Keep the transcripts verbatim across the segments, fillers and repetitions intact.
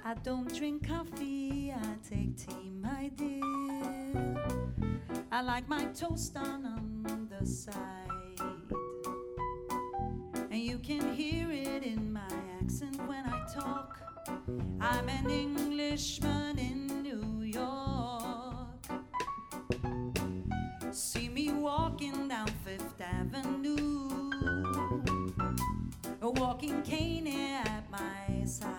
I don't drink coffee, I take tea, my dear. I like my toast done on the side, and you can hear it in my accent when I talk. I'm an Englishman in New York. See me walking down Fifth Avenue, a walking cane at my side.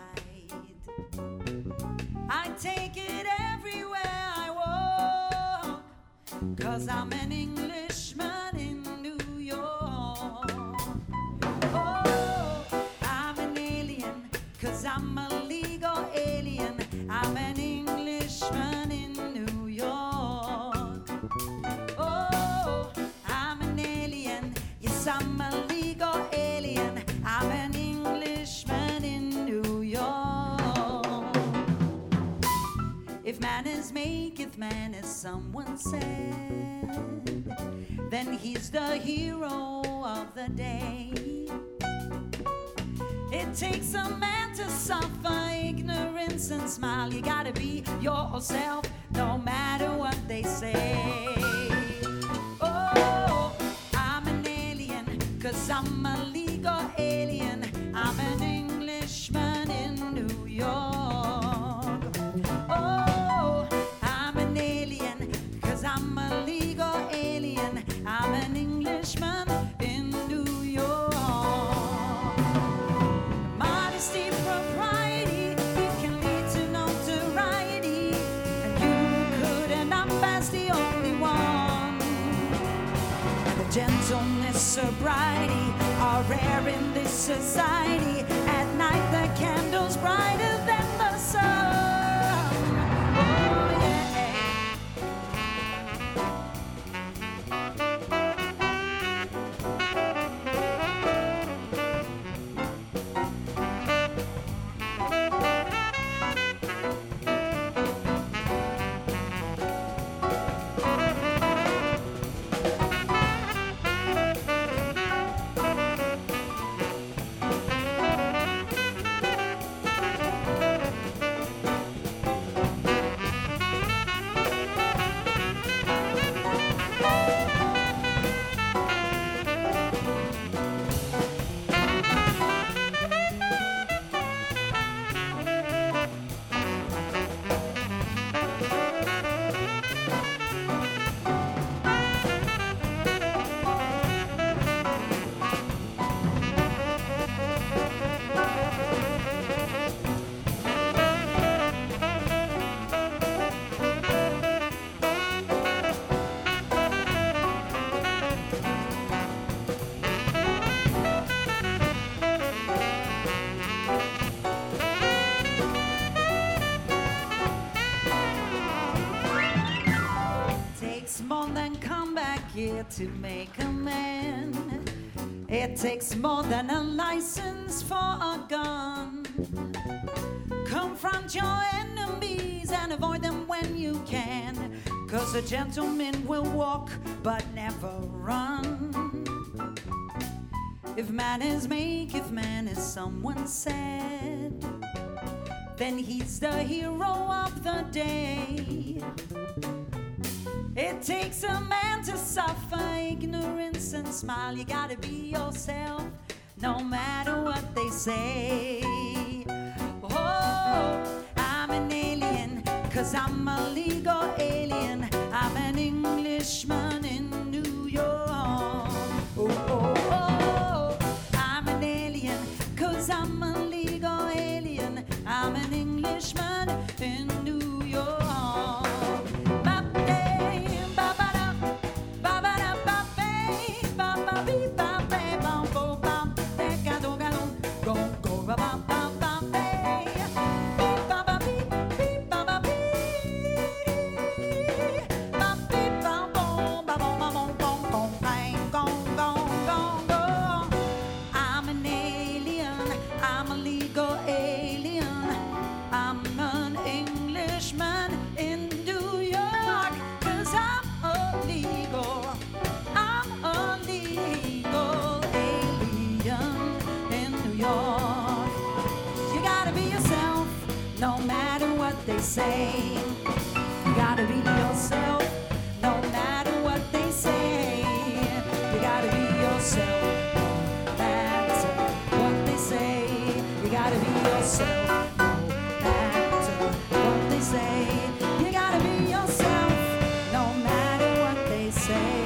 I take it everywhere I walk, 'cause I'm an Englishman in New York. Oh, I'm an alien, 'cause I'm a legal alien. I'm an Englishman in New York. Oh, I'm an alien, yes, I'm a legal alien. I'm an Englishman in New York. If manners maketh man, as someone said, then he's the hero of the day. It takes a man to suffer ignorance and smile. You gotta be yourself, no matter what they say. Oh, I'm an alien, 'cause I'm a legal alien. I'm an Englishman in New York. Oh, I'm an alien, 'cause I'm a legal alien. I'm an Englishman in New York. Modesty, propriety, it can lead to notoriety, and you couldn't, I'm past the only one. And the gentleness, sobriety are rare in this society. At night the candle's brighter than the sun. Oh yeah. More than come back here to make a man. It takes more than a license for a gun. Confront your enemies and avoid them when you can, 'cause a gentleman will walk but never run. If manners maketh man, as someone said, then he's the hero of the day. It takes a man to suffer ignorance and smile. You gotta be yourself, no matter what they say. Oh, I'm an alien, 'cause I'm a legal alien. I'm an Englishman in New York. Oh, oh, oh, I'm an alien, 'cause I'm a legal alien. I'm an Englishman in New York. Bum, no matter what they say. You gotta be yourself, no matter what they say. You gotta be yourself, no matter what they say. You gotta be yourself, no matter what they say. You gotta be yourself, no matter what they say.